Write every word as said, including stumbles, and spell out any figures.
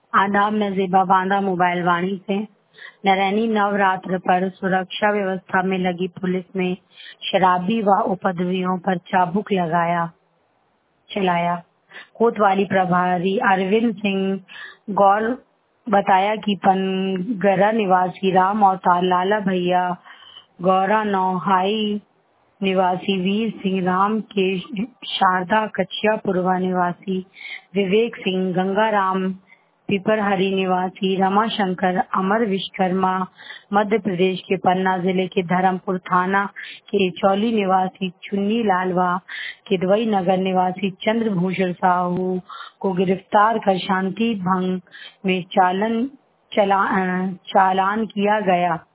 आदाब, मैं ज़ेबा बांदा मोबाइल वाणी से। नरैनी नवरात्र पर सुरक्षा व्यवस्था में लगी पुलिस ने शराबी व उपद्रवियों पर चाबुक लगाया चलाया। कोतवाली प्रभारी अरविंद सिंह गौर बताया कि पनगरा निवासी राम अवतार लाला भैया, गौरा नौहाई निवासी वीर सिंह, राम के शारदा कचियापुरवा निवासी विवेक सिंह, गंगाराम पिपरहरी निवासी रमाशंकर, अमर विश्वकर्मा मध्य प्रदेश के पन्ना जिले के धर्मपुर थाना के चौली निवासी चुन्नी लालवा, किदवई नगर निवासी चंद्रभूषण साहू को गिरफ्तार कर शांति भंग में चालन चला चालान किया गया।